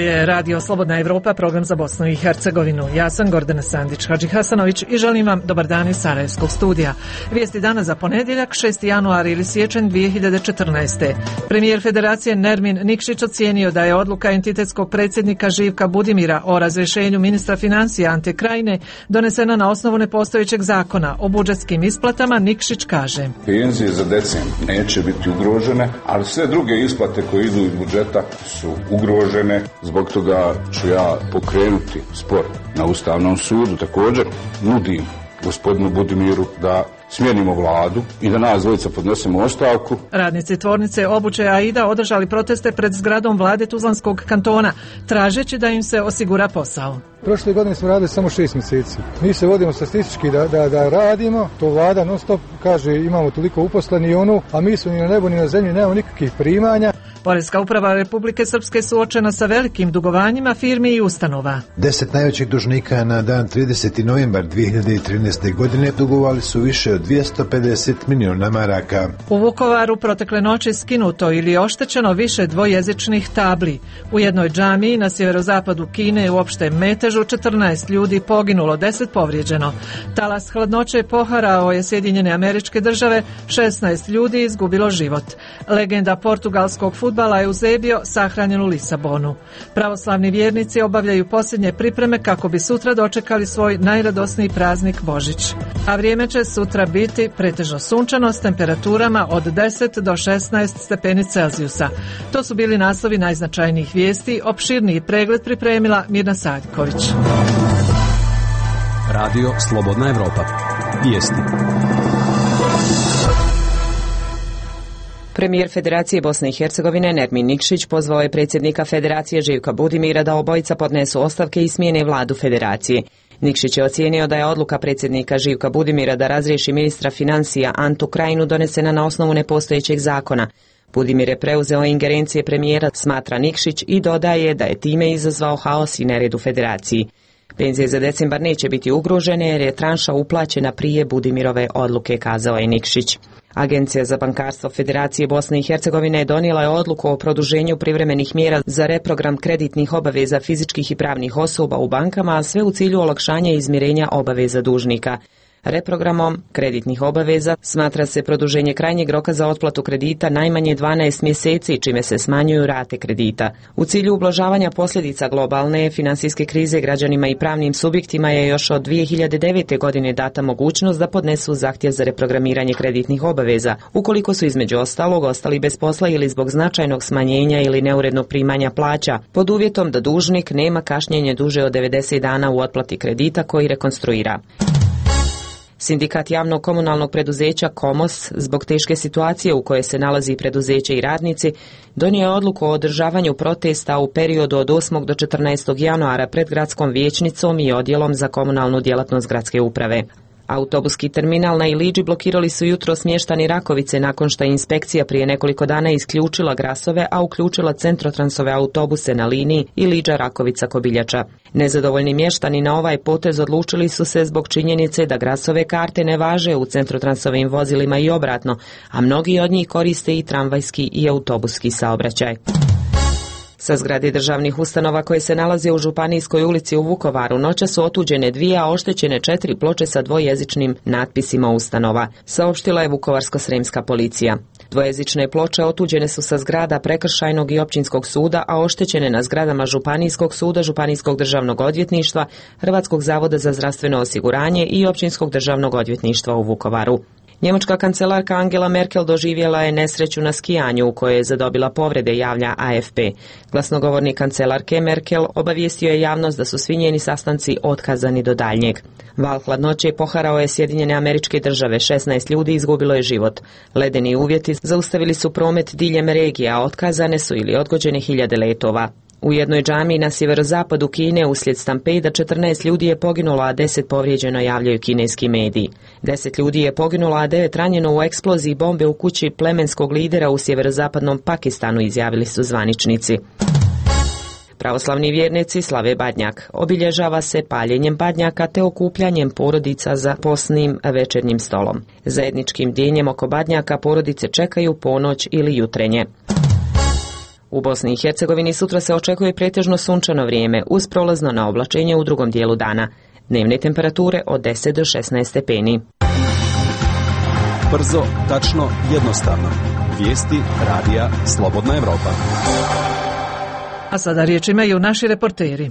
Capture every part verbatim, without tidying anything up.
je Radio Slobodna Evropa, program za Bosnu i Hercegovinu. Ja sam Gordana Sandić Hadži Hasanović i želim vam dobar dan iz Sarajevskog studija. Vijesti dana za ponedjeljak, šesti januar ili siječanj dvije hiljade četrnaeste. Premijer Federacije Nermin Nikšić ocijenio da je odluka entitetskog predsjednika Živka Budimira o razrješenju ministra financija Ante Krajine donesena na osnovu nepostojećeg zakona o budžetskim isplatama. Nikšić kaže: Penzije za decembar neće biti ugrožene, ali sve druge isplate koje idu iz budžeta su ugrožene. Zbog toga ću ja pokrenuti spor na Ustavnom sudu. Također nudim gospodinu Budimiru da smijenimo vladu i da nas dvojica podnesemo ostavku. Radnici tvornice obuće Aida održali proteste pred zgradom vlade Tuzlanskog kantona, tražeći da im se osigura posao. Prošle godine smo radili samo šest mjeseci. Mi se vodimo statistički da, da, da radimo, to vlada non stop kaže imamo toliko uposleni i onu, a mi smo ni na nebu ni na zemlji, nemamo nikakvih primanja. Poreska uprava Republike Srpske suočena sa velikim dugovanjima firmi i ustanova. Deset najvećih dužnika na dan trideseti novembar dvije hiljade trinaeste. godine dugovali su više od dvjesto pedeset milijuna maraka. U Vukovaru protekle noći skinuto ili oštećeno više dvojezičnih tabli. U jednoj džamiji na sjeverozapadu Kine u opštem metežu četrnaest ljudi poginulo, deset povrijeđeno. Talas hladnoće poharao je Sjedinjene Američke Države, šesnaest ljudi izgubilo život. Legenda portugalskog fudbala Eusebio sahranjen u Lisabonu. Pravoslavni vjernici obavljaju posljednje pripreme kako bi sutra dočekali svoj najradosniji praznik Božić. A vrijeme će sutra biti pretežno sunčano s temperaturama od deset do šesnaest stepeni Celzijusa. To su bili naslovi najznačajnijih vijesti. Opširniji pregled pripremila Mirna Saljković. Radio Slobodna Evropa. Vijesti. Premijer Federacije Bosne i Hercegovine Nermin Nikšić pozvao je predsjednika Federacije Živka Budimira da obojica podnesu ostavke i smijene vladu Federacije. Nikšić je ocijenio da je odluka predsjednika Živka Budimira da razriješi ministra financija Antu Krajinu donesena na osnovu nepostojećeg zakona. Budimir je preuzeo ingerencije premijera, smatra Nikšić, i dodaje da je time izazvao haos i nered u Federaciji. Penzije za decembar neće biti ugrožene jer je tranša uplaćena prije Budimirove odluke, kazao je Nikšić. Agencija za bankarstvo Federacije Bosne i Hercegovine donijela je odluku o produženju privremenih mjera za reprogram kreditnih obaveza fizičkih i pravnih osoba u bankama, a sve u cilju olakšanja izmirenja obaveza dužnika. Reprogramom kreditnih obaveza smatra se produženje krajnjeg roka za otplatu kredita najmanje dvanaest mjeseci, čime se smanjuju rate kredita. U cilju ublažavanja posljedica globalne financijske krize građanima i pravnim subjektima je još od dvije hiljade devete. godine data mogućnost da podnesu zahtjev za reprogramiranje kreditnih obaveza, ukoliko su između ostalog ostali bez posla ili zbog značajnog smanjenja ili neurednog primanja plaća, pod uvjetom da dužnik nema kašnjenje duže od devedeset dana u otplati kredita koji rekonstruira. Sindikat javnog komunalnog preduzeća Komos, zbog teške situacije u kojoj se nalazi preduzeće i radnici, donio je odluku o održavanju protesta u periodu od osmog do četrnaestog januara pred gradskom vijećnicom i odjelom za komunalnu djelatnost gradske uprave. Autobuski terminal na Iliđi blokirali su jutro smještani Rakovice nakon što je inspekcija prije nekoliko dana isključila Grasove, a uključila Centrotransove autobuse na liniji Iliđa-Rakovica-Kobiljača. Nezadovoljni mještani na ovaj potez odlučili su se zbog činjenice da Grasove karte ne važe u Centrotransovim vozilima i obratno, a mnogi od njih koriste i tramvajski i autobuski saobraćaj. Sa zgrade državnih ustanova koje se nalaze u Županijskoj ulici u Vukovaru noća su otuđene dvije, a oštećene četiri ploče sa dvojezičnim natpisima ustanova, saopštila je Vukovarsko-sremska policija. Dvojezične ploče otuđene su sa zgrada Prekršajnog i Općinskog suda, a oštećene na zgradama Županijskog suda, Županijskog državnog odvjetništva, Hrvatskog zavoda za zdravstveno osiguranje i Općinskog državnog odvjetništva u Vukovaru. Njemačka kancelarka Angela Merkel doživjela je nesreću na skijanju u kojoj je zadobila povrede, javlja A F P. Glasnogovornik kancelarke Merkel obavijestio je javnost da su svi njeni sastanci otkazani do daljnjeg. Val hladnoće poharao je Sjedinjene Američke Države, šesnaest ljudi izgubilo je život. Ledeni uvjeti zaustavili su promet diljem regije, a otkazane su ili odgođene hiljade letova. U jednoj džamiji na sjeverozapadu Kine uslijed stampeda četrnaest ljudi je poginulo, a deset povrijeđeno, javljaju kineski mediji. deset ljudi je poginulo, a devet ranjeno u eksploziji bombe u kući plemenskog lidera u sjeverozapadnom Pakistanu, izjavili su zvaničnici. Pravoslavni vjernici slave Badnjak. Obilježava se paljenjem badnjaka te okupljanjem porodica za posnim večernjim stolom. Zajedničkim bdjenjem oko badnjaka porodice čekaju ponoć ili jutrenje. U Bosni i Hercegovini sutra se očekuje pretežno sunčano vrijeme uz prolazno na oblačenje u drugom dijelu dana. Dnevne temperature od deset do šesnaest stepeni. Brzo, tačno, jednostavno. Vijesti radija Slobodna Evropa. A sada riječ imaju naši reporteri.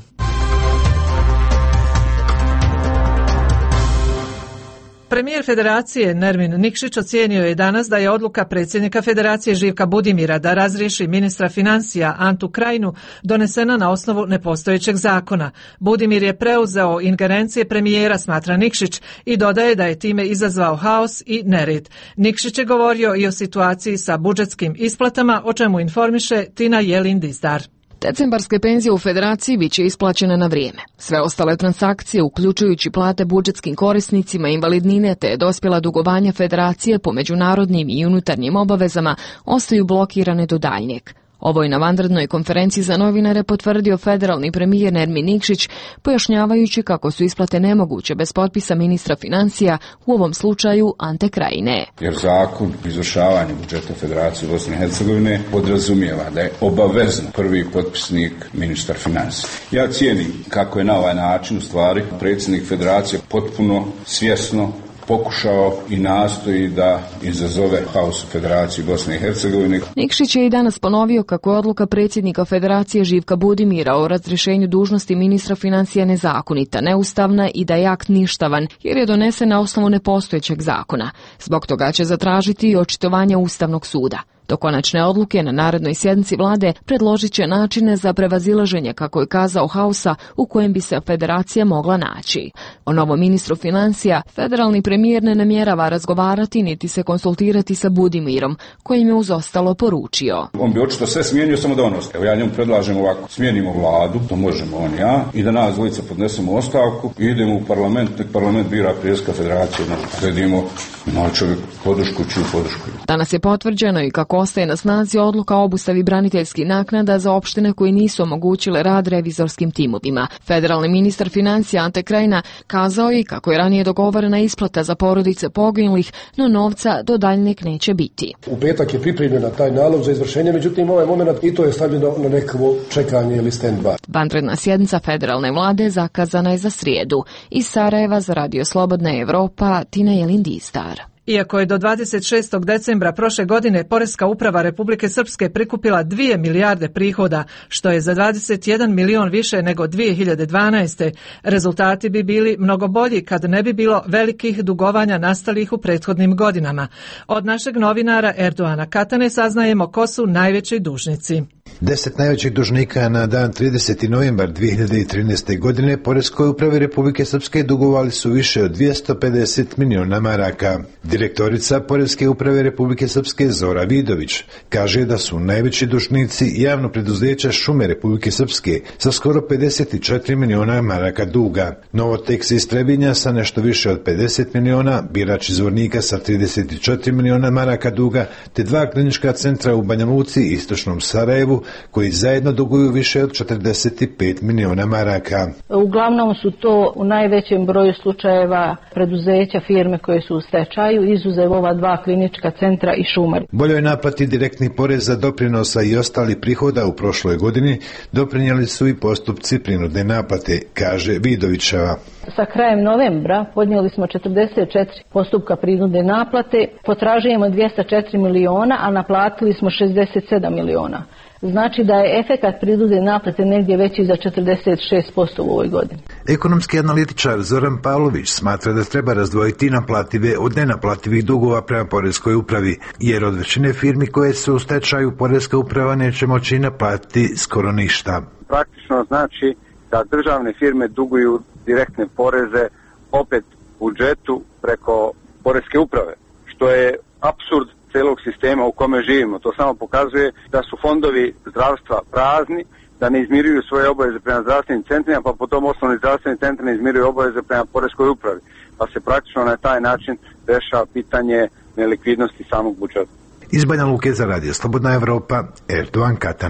Premijer Federacije Nermin Nikšić ocijenio je danas da je odluka predsjednika Federacije Živka Budimira da razriješi ministra financija Antu Krajinu donesena na osnovu nepostojećeg zakona. Budimir je preuzeo ingerencije premijera, smatra Nikšić, i dodaje da je time izazvao haos i nered. Nikšić je govorio i o situaciji sa budžetskim isplatama, o čemu informiše Tina Jelin Dizdar. Decembarske penzije u Federaciji bit će isplaćene na vrijeme. Sve ostale transakcije, uključujući plate budžetskim korisnicima, invalidnine te dospjela dugovanja Federacije po međunarodnim i unutarnjim obavezama, ostaju blokirane do daljnjeg. Ovo je na vanrednoj konferenciji za novinare potvrdio federalni premijer Nermin Nikšić, pojašnjavajući kako su isplate nemoguće bez potpisa ministra financija, u ovom slučaju Ante Krajine. Jer zakon o izvršavanju budžeta Federacije Bosne i Hercegovine podrazumijeva da je obavezno prvi potpisnik ministar financija. Ja cijenim kako je na ovaj način u stvari predsjednik Federacije potpuno svjesno pokušao i nastoji da izazove haos u Federaciji Bosne i Hercegovine. Nikšić je i danas ponovio kako je odluka predsjednika Federacije Živka Budimira o razrješenju dužnosti ministra financija nezakonita, neustavna i da je akt ništavan, jer je donesen na osnovu nepostojećeg zakona. Zbog toga će zatražiti i očitovanje Ustavnog suda. Do konačne odluke na narednoj sjednici vlade predložit će načine za prevazilaženje, kako je kazao, haosa u kojem bi se Federacija mogla naći. O novom ministru financija federalni premijer ne namjerava razgovarati niti se konsultirati sa Budimirom, kojim je uz ostalo poručio. On bi očito sve smijenio, samo da on ostaje. Evo ja njemu predlažem ovako, smijenimo vladu, to možemo on i ja, i da nas dvojica podnesemo ostavku i idemo u parlament, nek parlament bira predsjednika Federacije, sledimo na čovjek podršku, čiju podršku. Danas je potvrđeno i kako ostaje na snazi odluka o obustavi braniteljskih naknada za opštine koji nisu omogućile rad revizorskim timovima. Federalni ministar financija Ante Krajina kazao je kako je ranije dogovorena isplata za porodice poginulih, no novca do daljnjeg neće biti. U petak je pripremljena taj nalog za izvršenje, međutim ovaj moment i to je stavljeno na nekakvo čekanje ili stand-by. Vanredna sjednica federalne vlade zakazana je za srijedu. Iz Sarajeva za Radio Slobodna Evropa, Tina Jelin Dizdar. Iako je do dvadeset šestog decembra prošle godine Poreska uprava Republike Srpske prikupila dvije milijarde prihoda, što je za dvadeset jedan milion više nego dvije hiljade dvanaeste. Rezultati bi bili mnogo bolji kad ne bi bilo velikih dugovanja nastalih u prethodnim godinama. Od našeg novinara Erdoana Katane saznajemo ko su najveći dužnici. Deset najvećih dužnika na dan trideseti novembar dvije hiljade trinaeste. godine Poreskoj upravi Republike Srpske dugovali su više od dvjesto pedeset miliona maraka. Direktorica Poreske uprave Republike Srpske Zora Vidović kaže da su najveći dužnici javno preduzeća Šume Republike Srpske sa skoro pedeset četiri miliona maraka duga, Novoteks iz Trebinja sa nešto više od pedeset miliona, Birač iz Vornika sa trideset četiri miliona maraka duga, te dva klinička centra u Banja Luci i istočnom Sarajevu koji zajedno duguju više od četrdeset pet miliona maraka. Uglavnom su to u najvećem broju slučajeva preduzeća, firme koje su u stečaju, izuzev ova dva klinička centra i šumari. Boljoj naplati direktnih poreza, doprinosa i ostali prihoda u prošloj godini doprinijeli su i postupci prinudne naplate, kaže Vidovićeva. Sa krajem novembra podnijeli smo četrdeset četiri postupka prinudne naplate, potražujemo dvjesto četiri miliona, a naplatili smo šezdeset sedam miliona. Znači da je efekat prinudne naplate negdje veći za četrdeset šest posto u ovoj godini. Ekonomski analitičar Zoran Pavlović smatra da treba razdvojiti naplative od nenaplativih dugova prema Poreskoj upravi, jer od većine firmi koje su u stečaju Poreska uprava neće moći naplatiti skoro ništa. Praktično znači da državne firme duguju direktne poreze opet budžetu preko Poreske uprave, što je apsurd celog sistema u kome živimo. To samo pokazuje da su fondovi zdravstva prazni, da ne izmiruju svoje obaveze prema zdravstvenim centrima, pa potom osnovni zdravstveni centri ne izmiruju obaveze prema Poreskoj upravi. Pa se praktično na taj način rešava pitanje nelikvidnosti samog budžeta. Iz Banja Luke za Radio Slobodna Evropa, Erdoan Katana.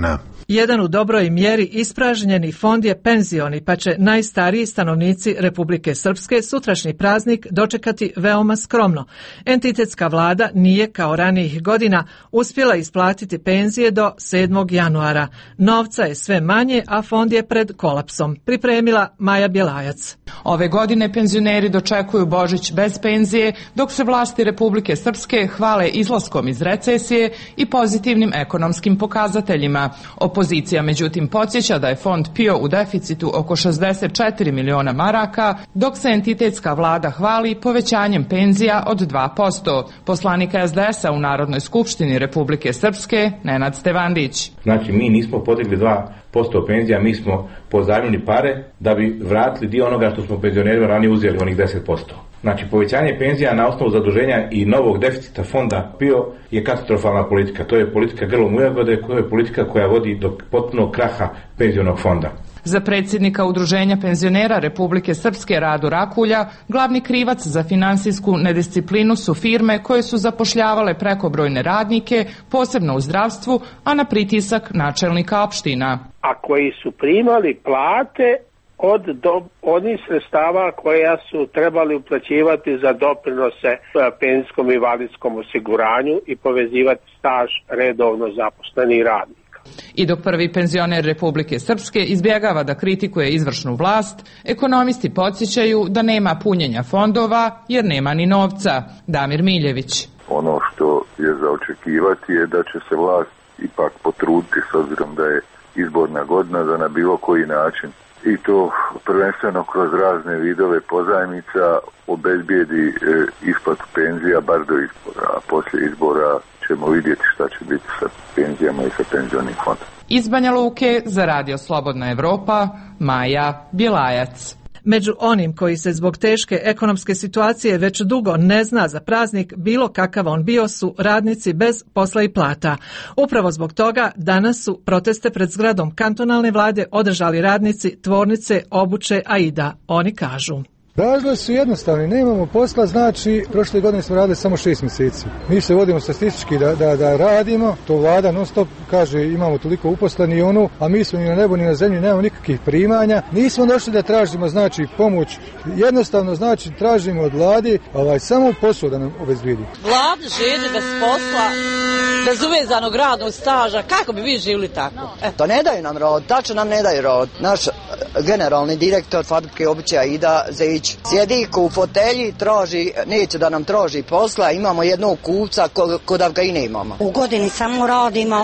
Jedan u dobroj mjeri ispražnjeni fond je penzioni, pa će najstariji stanovnici Republike Srpske sutrašnji praznik dočekati veoma skromno. Entitetska vlada nije kao ranijih godina uspjela isplatiti penzije do sedmog januara. Novca je sve manje, a fond je pred kolapsom. Pripremila Maja Bjelajac. Ove godine penzioneri dočekuju Božić bez penzije, dok se vlasti Republike Srpske hvale izlaskom iz recesije i pozitivnim ekonomskim pokazateljima. Opozicija međutim podsjeća da je fond pio u deficitu oko šezdeset četiri miliona maraka, dok se entitetska vlada hvali povećanjem penzija od dva posto. Poslanik es de es a u Narodnoj skupštini Republike Srpske, Nenad Stevandić. Znači, mi nismo podigli dva posto penzija, mi smo pozajmili pare da bi vratili dio onoga što smo penzionerima ranije uzeli, onih deset posto. Znači, povećanje penzija na osnovu zaduženja i novog deficita fonda PIO je katastrofalna politika. To je politika grlom u jagode, koja je politika koja vodi do potpunog kraha penzionog fonda. Za predsjednika Udruženja penzionera Republike Srpske Radu Rakulja, glavni krivac za finansijsku nedisciplinu su firme koje su zapošljavale prekobrojne radnike, posebno u zdravstvu, a na pritisak načelnika opština. A koji su primali plate od do, onih sredstava koja su trebali uplaćivati za doprinose penzijskom i invalidskom osiguranju i povezivati staž redovno zaposlenih radnika. I dok prvi penzioner Republike Srpske izbjegava da kritikuje izvršnu vlast, ekonomisti podsjećaju da nema punjenja fondova jer nema ni novca. Damir Miljević. Ono što je za očekivati je da će se vlast ipak potruditi, s obzirom da je izborna godina, da na bilo koji način, i to prvenstveno kroz razne vidove pozajmica, obezbijedi e, isplatu penzija bar do izbora, a poslije izbora ćemo vidjeti šta će biti sa penzijama i sa penzionim fondom. Iz Banja Luke za Radio Slobodna Evropa, Maja Bjelajac. Među onim koji se zbog teške ekonomske situacije već dugo ne zna za praznik, bilo kakav on bio, su radnici bez posla i plata. Upravo zbog toga danas su proteste pred zgradom kantonalne vlade održali radnici tvornice obuće Aida. Oni kažu: razlozi su jednostavni, nemamo posla, znači prošle godine smo radili samo šest mjeseci. Mi se vodimo statistički da, da, da radimo, to vlada non stop kaže imamo toliko uposleni i onu, a mi smo ni na nebu ni na zemlji, nemamo nikakvih primanja. Nismo došli da tražimo znači pomoć, jednostavno znači tražimo od vlade ovaj, samo posao da nam obezbijedi. Vlada živi bez posla, bez uvezanog radnog staža, kako bi vi živjeli tako? E. To ne daju nam rod, tačno nam ne daju rod. Naš generalni direktor fabrike obuće Aida Zejić sjedi u fotelji, traži, neće da nam traži posla, imamo jednog kupca kod da ga i ne imamo. U godini samo radimo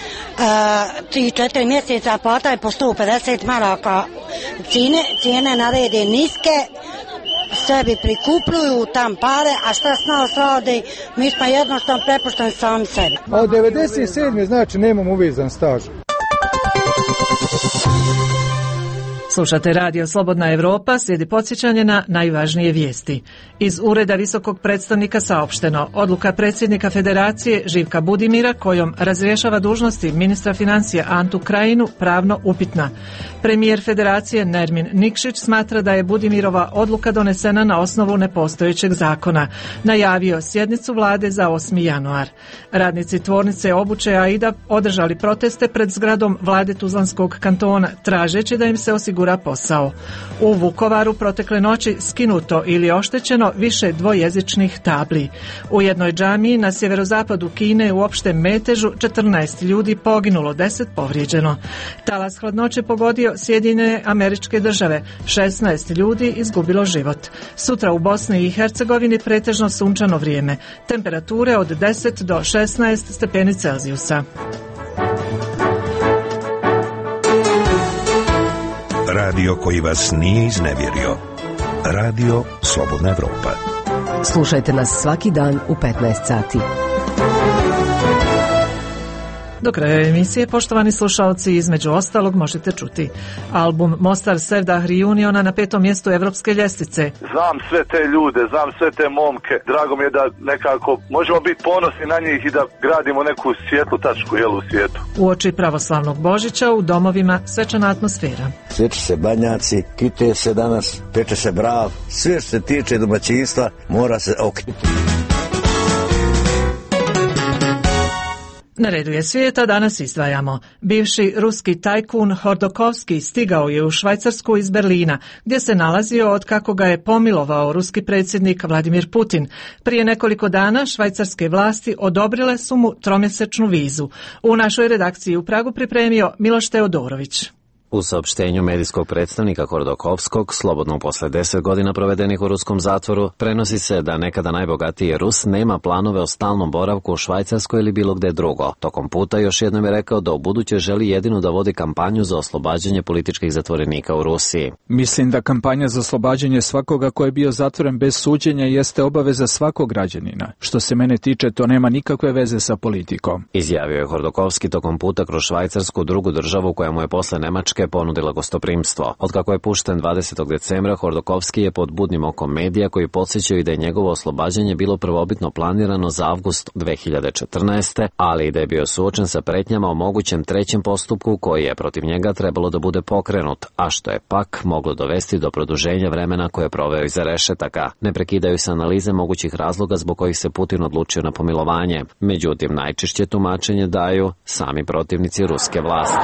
tri četiri mjeseca, plata je po sto pedeset maraka, cijene, cijene narede niske, sebi prikupljuju tam pare, a šta s nas radi, mi smo jednostavno prepušteni sami sebi. A od devedeset sedme znači nemamo uvezan staž. Slušate Radio Slobodna Evropa, slijedi podsjećanje na najvažnije vijesti. Iz Ureda visokog predstavnika saopšteno, odluka predsjednika Federacije Živka Budimira kojom razrješava dužnosti ministra financija Antu Krajinu pravno upitna. Premijer Federacije Nermin Nikšić smatra da je Budimirova odluka donesena na osnovu nepostojećeg zakona. Najavio sjednicu vlade za osmi januar. Radnici tvornice obuće Aida održali proteste pred zgradom vlade Tuzlanskog kantona, tražeći da im se osigura posao. U Vukovaru protekle noći skinuto ili oštećeno više dvojezičnih tabli. U jednoj džamiji na sjeverozapadu Kine u opštem metežu četrnaest ljudi poginulo, deset povrijeđeno. Talas hladnoće pogodio Sjedinjene Američke Države, šesnaest ljudi izgubilo život. Sutra u Bosni i Hercegovini pretežno sunčano vrijeme. Temperature od deset do šesnaest stepeni Celzijusa. Radio koji vas nije iznevjerio. Radio Slobodna Evropa. Slušajte nas svaki dan u petnaest sati. Do kraja emisije, poštovani slušalci, između ostalog možete čuti album Mostar Sevdah Reuniona na petom mjestu evropske ljestvice. Znam sve te ljude, znam sve te momke. Drago mi je da nekako možemo biti ponosni na njih i da gradimo neku svijetlu tačku jel, u svijetu. Uoči pravoslavnog Božića u domovima svečana atmosfera. Sveče se banjaci, kite se danas, peče se brav. Sve što se tiče domaćinstva mora se okriti. Na redu je svijeta, danas izdvajamo. Bivši ruski tajkun Hordokovski stigao je u Švajcarsku iz Berlina, gdje se nalazio od kako ga je pomilovao ruski predsjednik Vladimir Putin. Prije nekoliko dana švajcarske vlasti odobrile su mu tromjesečnu vizu. U našoj redakciji u Pragu pripremio Miloš Teodorović. U saopštenju medijskog predstavnika Hordokovskog, slobodno posle deset godina provedenih u ruskom zatvoru, prenosi se da nekada najbogatiji Rus nema planove o stalnom boravku u Švajcarskoj ili bilo gde drugo. Tokom puta još jednom je rekao da u buduće želi jedino da vodi kampanju za oslobađanje političkih zatvorenika u Rusiji. Mislim da kampanja za oslobađanje svakoga ko je bio zatvoren bez suđenja jeste obaveza svakog građanina. Što se mene tiče, to nema nikakve veze sa politikom. Izjavio je Hordokovski tokom puta kroz Švajcarsku, drugu državu koja mu je posle Nemačke ponudila gostoprimstvo. Otkako je pušten dvadesetog decembra, Hordokovski je pod budnim okom medija koji podsjećaju da je njegovo oslobađanje bilo prvobitno planirano za avgust dve hiljade četrnaeste. ali i da je bio suočen sa pretnjama o mogućem trećem postupku koji je protiv njega trebalo da bude pokrenut, a što je pak moglo dovesti do produženja vremena koje je proveo iza rešetaka. Ne prekidaju se analize mogućih razloga zbog kojih se Putin odlučio na pomilovanje. Međutim, najčešće tumačenje daju sami protivnici ruske vlasti.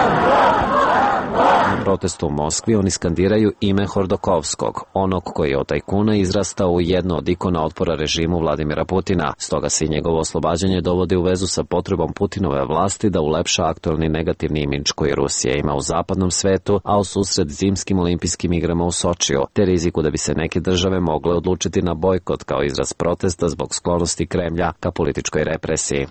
Na protestu u Moskvi oni skandiraju ime Hordokovskog, onog koji je od tajkuna izrastao u jedno od ikona otpora režimu Vladimira Putina. Stoga se i njegovo oslobađanje dovodi u vezu sa potrebom Putinove vlasti da ulepša aktualni negativni imidž koji Rusija ima u zapadnom svetu, a u susret zimskim olimpijskim igrama u Sočiju, te riziku da bi se neke države mogle odlučiti na bojkot kao izraz protesta zbog sklonosti Kremlja ka političkoj represiji.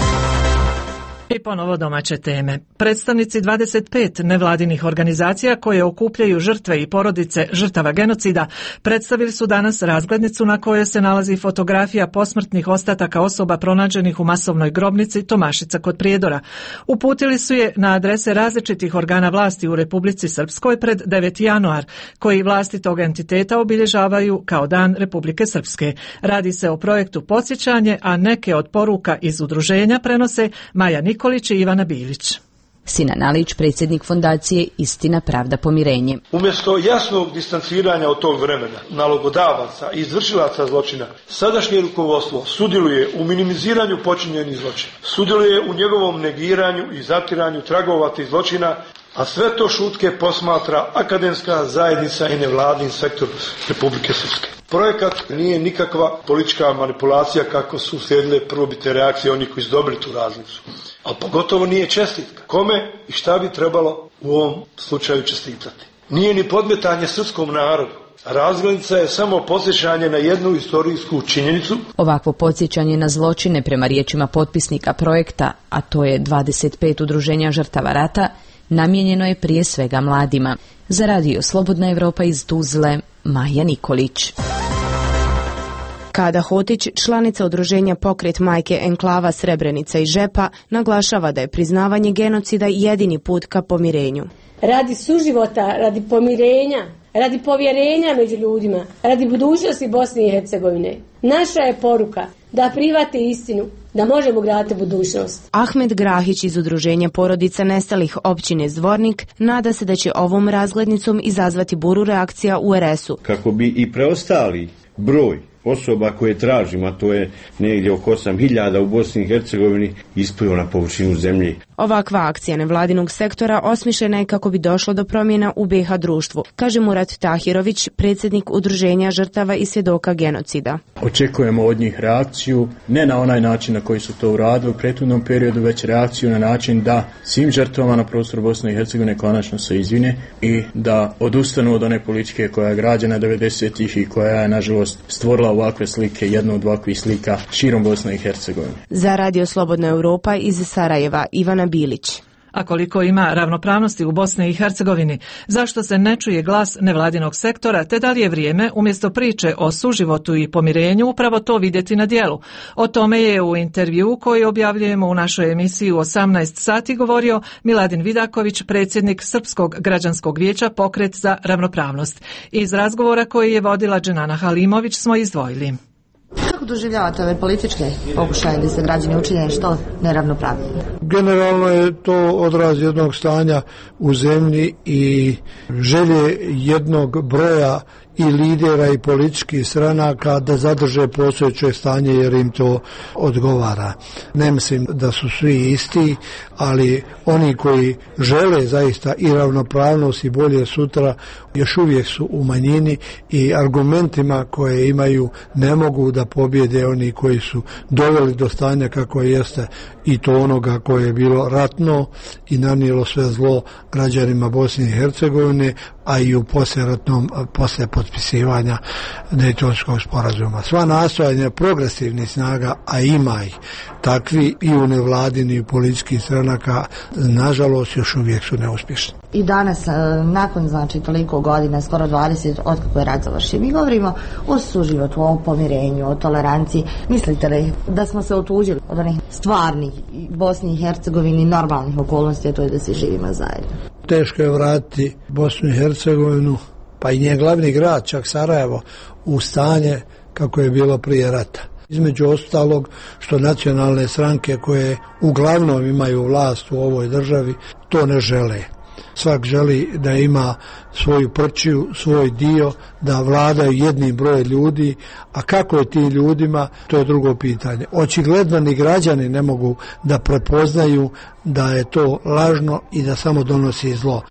I ponovo domaće teme. Predstavnici dvadeset pet nevladinih organizacija koje okupljaju žrtve i porodice žrtava genocida predstavili su danas razglednicu na kojoj se nalazi fotografija posmrtnih ostataka osoba pronađenih u masovnoj grobnici Tomašica kod Prijedora. Uputili su je na adrese različitih organa vlasti u Republici Srpskoj pred deveti januar, koji vlasti tog entiteta obilježavaju kao Dan Republike Srpske. Radi se o projektu Podsjećanje, a neke od poruka iz udruženja prenose Maja Nikolić i Ivana Bilić. Sinan Alić, predsjednik fondacije Istina, pravda, pomirenje. Umjesto jasnog distanciranja od tog vremena, nalogodavaca i izvršilaca zločina, sadašnje rukovodstvo sudjeluje u minimiziranju počinjenih zločina. Sudjeluje u njegovom negiranju i zatiranju tragova tih zločina, a sve to šutke posmatra akademska zajednica i nevladin sektor Republike Srpske. Projekat nije nikakva politička manipulacija kako su slijedile prvobitne reakcije onih koji su dobili tu razliku. A pogotovo nije čestitka. Kome i šta bi trebalo u ovom slučaju čestitati? Nije ni podmetanje srpskom narodu. Razglednica je samo podsjećanje na jednu istorijsku činjenicu. Ovakvo podsjećanje na zločine prema riječima potpisnika projekta, a to je dvadeset pet udruženja žrtava rata, namijenjeno je prije svega mladima. Za radio Slobodna Evropa iz Tuzle, Maja Nikolić. Kada Hotić, članica udruženja Pokret majke enklava Srebrenica i Žepa, naglašava da je priznavanje genocida jedini put ka pomirenju. Radi suživota, radi pomirenja, radi povjerenja među ljudima, radi budućnosti Bosne i Hercegovine. Naša je poruka da prihvate istinu, da možemo graditi budućnost. Ahmed Grahić iz udruženja porodica nestalih općine Zvornik nada se da će ovom razglednicom izazvati buru reakcija u er es u. Kako bi i preostali broj osoba koje tražimo, a to je negdje oko osam hiljada u Bosni i Hercegovini, isplio na površinu zemlje. Ovakva akcija nevladinog sektora osmišljena je kako bi došlo do promjena u be ha društvu, kaže Murat Tahirović, predsjednik udruženja žrtava i svjedoka genocida. Očekujemo od njih reakciju, ne na onaj način na koji su to uradili u prethodnom periodu, već reakciju na način da svim žrtvama na prostoru Bosne i Hercegovine konačno se izvine i da odustanu od one politike koja je građena devedesetih i koja je nažalost stvorila ovakve slike, jednu od ovakvih slika širom Bosne i Hercegovine. Za radio Slobodna Europa iz Sarajeva, Ivana Bilić. A koliko ima ravnopravnosti u Bosni i Hercegovini, zašto se ne čuje glas nevladinog sektora, te da li je vrijeme umjesto priče o suživotu i pomirenju upravo to vidjeti na djelu? O tome je u intervju koji objavljujemo u našoj emisiji u osamnaest sati govorio Miladin Vidaković, predsjednik Srpskog građanskog vijeća Pokret za ravnopravnost. Iz razgovora koji je vodila Dženana Halimović smo izdvojili. Kako doživljavate ove političke pokušaje da se građani učine što neravnopravni? Generalno je to odraz jednog stanja u zemlji i želje jednog broja i lidera i političkih stranaka da zadrže postojeće stanje jer im to odgovara. Ne mislim da su svi isti, ali oni koji žele zaista i ravnopravnost i bolje sutra još uvijek su u manjini i argumentima koje imaju ne mogu da pobjede oni koji su doveli do stanja kako jeste i to onoga koje je bilo ratno i nanijelo sve zlo građanima Bosne i Hercegovine, a i u poslijeratnom, poslije potpisivanja Dejtonskog sporazuma. Sva nastojanja progresivnih snaga, a ima ih takvi i u nevladini i u političkih stranaka, nažalost još uvijek su neuspješni. I danas, nakon znači toliko godina, skoro dvadeset, od kako je rat završio, mi govorimo o suživotu, o pomirenju, o toleranciji. Mislite li da smo se otuđili od onih stvarnih Bosni i Hercegovini normalnih okolnosti, a to je da se živimo zajedno? Teško je vratiti Bosnu i Hercegovinu, pa i njen glavni grad, čak Sarajevo, u stanje kako je bilo prije rata. Između ostalog što nacionalne stranke koje uglavnom imaju vlast u ovoj državi to ne žele. Svak želi da ima svoju prčiju, svoj dio, da vladaju jednim brojem ljudi, a kako je tim ljudima, to je drugo pitanje. Očigledno ni građani ne mogu da prepoznaju da je to lažno i da samo donosi zlo.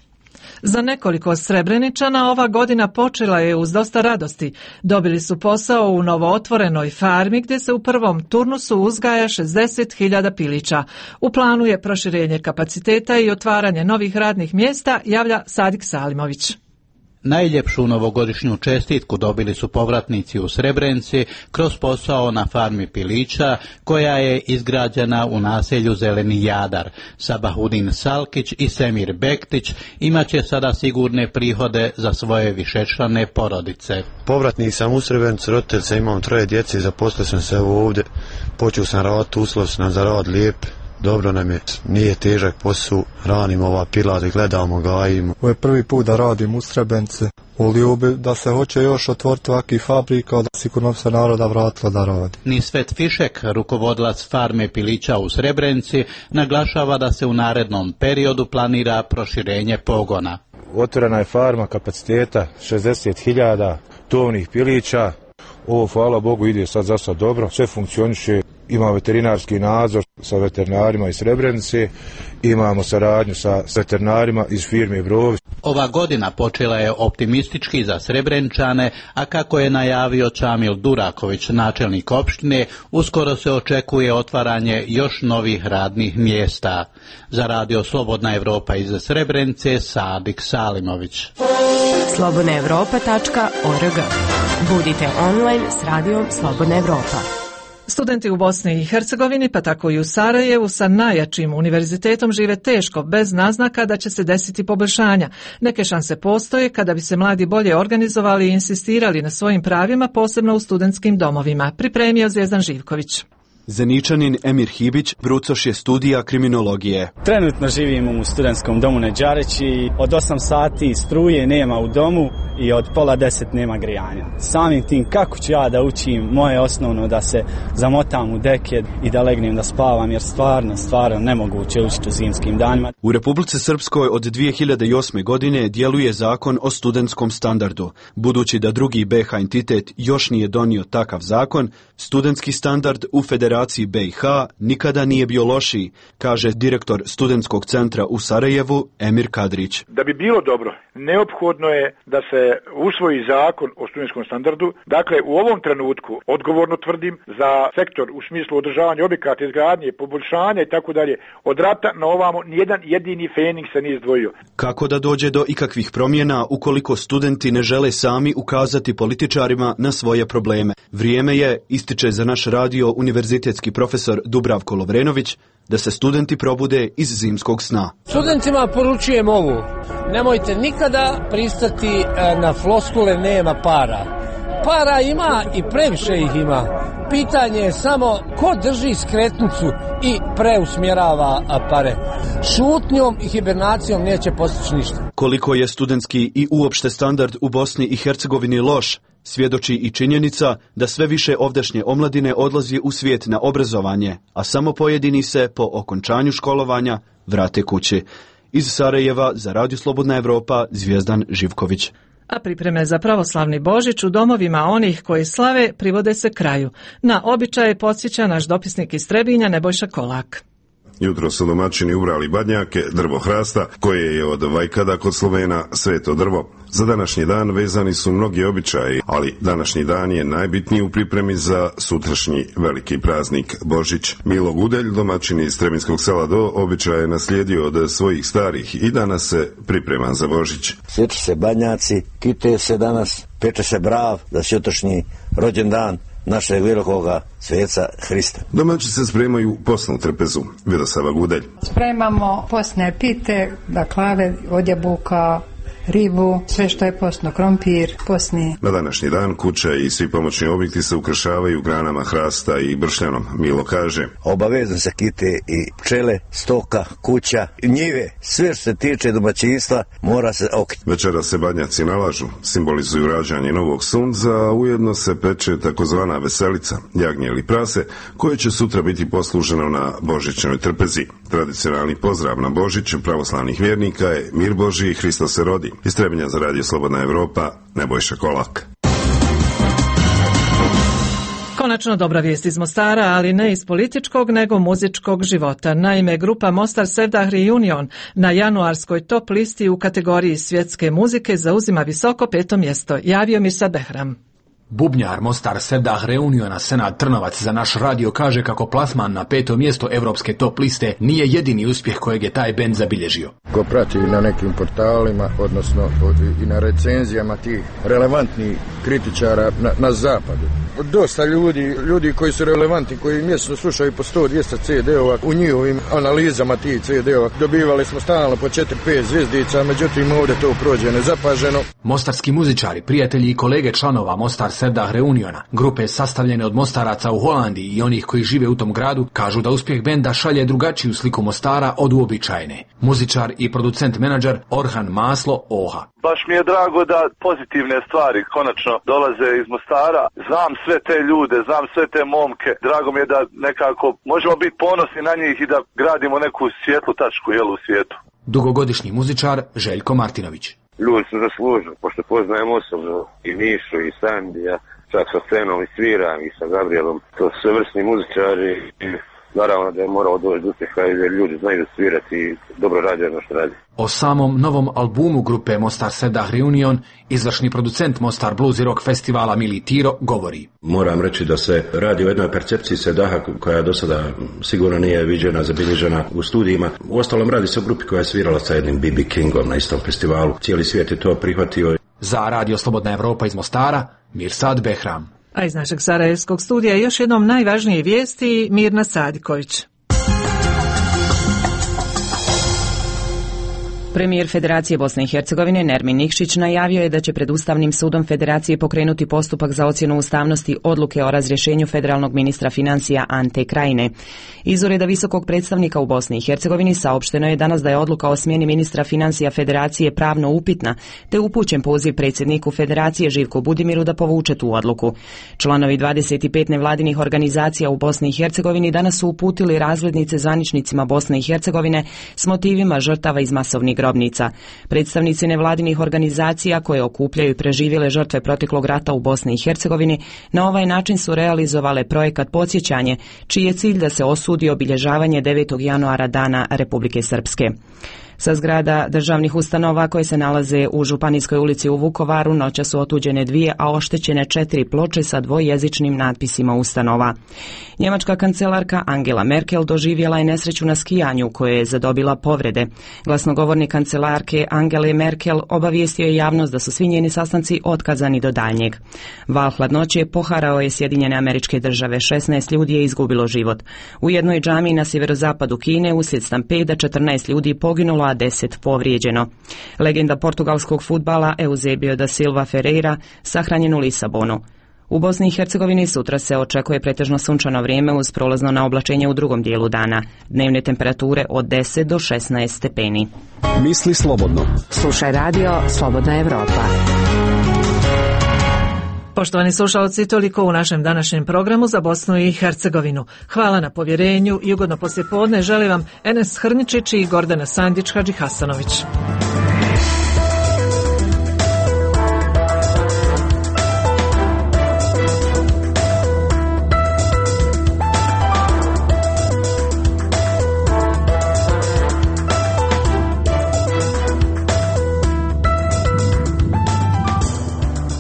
Za nekoliko Srebreničana ova godina počela je uz dosta radosti. Dobili su posao u novootvorenoj farmi gdje se u prvom turnusu uzgaja šezdeset hiljada pilića. U planu je proširenje kapaciteta i otvaranje novih radnih mjesta, javlja Sadik Salimović. Najljepšu novogodišnju čestitku dobili su povratnici u Srebrenici kroz posao na farmi pilića koja je izgrađena u naselju Zeleni Jadar. Sabahudin Salkić i Semir Bektić imaće sada sigurne prihode za svoje višečlane porodice. Povratnik sam u Srebrenici, roditelj sam, imam troje djece, zaposlio sam se ovdje, počeo sam raditi, uslov sam za rad lijep. Dobro nam je, nije težak posao, ranimo ova pila, da gledamo, gajimo. Ovo je prvi put da radim u Srebrenici. Volio bi da se hoće još otvoriti ovakvih fabrika, da sigurno se naroda vratilo da radi. Nisvet Fišek, rukovodilac farme pilića u Srebrenici, naglašava da se u narednom periodu planira proširenje pogona. Otvorena je farma kapaciteta šezdeset hiljada tovnih pilića. Ovo, hvala Bogu, ide sad za sad dobro, sve funkcioniše. Ima veterinarski nadzor sa veterinarima iz Srebrenice, imamo saradnju sa veterinarima iz firme Brovi. Ova godina počela je optimistički za Srebreničane, a kako je najavio Čamil Duraković, načelnik opštine, uskoro se očekuje otvaranje još novih radnih mjesta. Za radio Slobodna Evropa iz Srebrenice, Sadik Salimović. slobodna evropa tačka org. Budite online s radijom Slobodna Evropa. Studenti u Bosni i Hercegovini, pa tako i u Sarajevu, sa najjačim univerzitetom žive teško, bez naznaka da će se desiti poboljšanja. Neke šanse postoje kada bi se mladi bolje organizovali i insistirali na svojim pravima, posebno u studentskim domovima. Pripremio Zvijezdan Živković. Zeničanin Emir Hibić brucoš je studija kriminologije. Trenutno živim u studentskom domu na Đareći. Od osam sati struje nema u domu i od pola deset nema grijanja. Samim tim kako ću ja da učim, moje osnovno da se zamotam u deke i da legnem da spavam, jer stvarno, stvarno nemoguće učiti u zimskim danima. U Republici Srpskoj od dvije hiljade osme. godine djeluje zakon o studentskom standardu. Budući da drugi B H entitet još nije donio takav zakon, studentski standard u Federaciji B i H nikada nije bio lošiji, kaže direktor studentskog centra u Sarajevu Emir Kadrić. Da bi bilo dobro, neophodno je da se usvoji zakon o studentskom standardu. Dakle, u ovom trenutku odgovorno tvrdim za sektor u smislu održavanja objekata, izgradnje, poboljšanja i tako dalje. Od rata na ovamo nijedan jedini fening se nije izdvojio. Kako da dođe do ikakvih promjena ukoliko studenti ne žele sami ukazati političarima na svoje probleme? Vrijeme je, ističe za naš radio univerzitetski profesor Dubravko Lovrenović, da se studenti probude iz zimskog sna. Studentima poručujem ovo: nemojte nikada pristati na floskule nema para. Para ima i previše ih ima. Pitanje je samo ko drži skretnicu i preusmjerava pare. Šutnjom i hibernacijom neće postići ništa. Koliko je studentski i uopšte standard u Bosni i Hercegovini loš, svjedoči i činjenica da sve više ovdašnje omladine odlazi u svijet na obrazovanje, a samo pojedini se po okončanju školovanja vrate kući. Iz Sarajeva za Radio Slobodna Evropa, Zvijezdan Živković. A pripreme za pravoslavni Božić u domovima onih koji slave privode se kraju. Na običaje podsjeća naš dopisnik iz Trebinja Nebojša Kolak. Jutro su domaćini ubrali badnjake, drvo hrasta, koje je od vajkada kod Slovena sveto drvo. Za današnji dan vezani su mnogi običaji, ali današnji dan je najbitniji u pripremi za sutrašnji veliki praznik Božić. Milo Gudelj, domaćin iz Trebinskog sela Do, običaj je naslijedio od svojih starih i danas se priprema za Božić. Sjeću se badnjaci, kite se danas, peče se brav za sutrašnji rođendan našeg velikoga sveca Hrista. Domaći se spremaju posnu trpezu. Vidosava Gudelj. Spremamo posne pite, baklave, od jabuka, ribu, sve što je posno, krompir, posni. Na današnji dan kuća i svi pomoćni objekti se ukrašavaju granama hrasta i bršljanom. Milo kaže: obavezno se kite i pčele, stoka, kuća, njive, sve što se tiče domaćinstva mora se okriti. Večera se badnjaci nalažu, simbolizuju rađanje novog sunca, a ujedno se peče takozvana veselica, jagnje ili prase, koje će sutra biti posluženo na božićnoj trpezi. Tradicionalni pozdrav na Božić pravoslavnih vjernika je mir Božji, Hristos se rodi. Iz Trebinja za radio Slobodna Evropa, Nebojša Kolak. Konačno dobra vijest iz Mostara, ali ne iz političkog, nego muzičkog života. Naime, grupa Mostar Sevdah Reunion na januarskoj top listi u kategoriji svjetske muzike zauzima visoko peto mjesto. Javio Mirsad Behram. Bubnjar Mostar Sevdah Reuniona Senad Trnovac za naš radio kaže kako plasman na peto mjesto evropske top liste nije jedini uspjeh kojeg je taj bend zabilježio. Ko prati na nekim portalima, odnosno i na recenzijama tih relevantnih kritičara na, na zapadu, dosta ljudi, ljudi koji su relevantni, koji mjesečno slušaju po sto do dvjesto ce de-ova, u njihovim analizama tih ce de-ova dobivali smo stalno po četiri pet zvjezdica, međutim ovdje to prođe nezapaženo. Mostarski muzičari, prijatelji i kolege članova Mostar Sevdah Reuniona, grupe sastavljene od Mostaraca u Holandiji i onih koji žive u tom gradu, kažu da uspjeh benda šalje drugačiju sliku Mostara od uobičajene. Muzičar i producent menadžer Orhan Maslo Oha. Baš mi je drago da pozitivne stvari konačno dolaze iz Mostara. Znam sve te ljude, znam sve te momke. Drago mi je da nekako možemo biti ponosni na njih i da gradimo neku svijetlu tačku jel, u svijetu. Dugogodišnji muzičar Željko Martinović. Ljudi su zaslužili, pošto poznajem osobno i Mišu i Sandija, čak sa scenom i sviram i sa Gabrielom. To su sve vrsni muzičari i naravno da je morao doći do uspjeha jer ljudi znaju svirati i dobro radi ono što radi. O samom novom albumu grupe Mostar Sevdah Reunion izvršni producent Mostar Blues i Rock festivala Mili Tiro govori. Moram reći da se radi o jednoj percepciji Sevdaha koja do sada sigurno nije viđena, zabilježena u studijima. Uostalom radi se o grupi koja je svirala sa jednim B B Kingom na istom festivalu. Cijeli svijet je to prihvatio. Za radio Slobodna Evropa iz Mostara, Mirsad Behram. A iz našeg sarajevskog studija još jednom najvažnije vijesti, Mirna Sadiković. Premijer Federacije Bosne i Hercegovine Nermin Nikšić najavio je da će pred Ustavnim sudom Federacije pokrenuti postupak za ocjenu ustavnosti odluke o razrješenju federalnog ministra financija Ante Krajine. Iz ureda visokog predstavnika u Bosni i Hercegovini saopšteno je danas da je odluka o smjeni ministra financija Federacije pravno upitna, te upućen poziv predsjedniku Federacije Živku Budimiru da povuče tu odluku. Članovi dvadeset pet nevladinih organizacija u Bosni i Hercegovini danas su uputili razglednice zvaničnicima Bosne i Hercegovine s motivima žrtava iz masovnih grobnica. Predstavnici nevladinih organizacija koje okupljaju i preživjele žrtve proteklog rata u Bosni i Hercegovini na ovaj način su realizovale projekat Podsjećanje, čiji je cilj da se osudi obilježavanje devetog januara Dana Republike Srpske. Sa zgrada državnih ustanova koje se nalaze u Županijskoj ulici u Vukovaru noćas su otuđene dvije, a oštećene četiri ploče sa dvojezičnim natpisima ustanova. Njemačka kancelarka Angela Merkel doživjela je nesreću na skijanju koje je zadobila povrede. Glasnogovornik kancelarke Angele Merkel obavijestio je javnost da su svi njeni sastanci otkazani do daljnjeg. Val hladnoće poharao je Sjedinjene Američke Države, šesnaest ljudi je izgubilo život. U jednoj džamiji na sjeverozapadu Kine uslijed stampeda četrnaest ljudi poginulo, a deset povrijeđeno. Legenda portugalskog fudbala Eusebio da Silva Ferreira sahranjen u Lisabonu. U Bosni i Hercegovini sutra se očekuje pretežno sunčano vrijeme uz prolazno naoblačenje u drugom dijelu dana. Dnevne temperature od deset do šesnaest stepeni. Misli slobodno. Slušaj radio Slobodna Evropa. Poštovani slušalci, toliko u našem današnjem programu za Bosnu i Hercegovinu. Hvala na povjerenju i ugodno poslijepodne želim vam Enes Hrničić i Gordana Sandić Hadži Hasanović.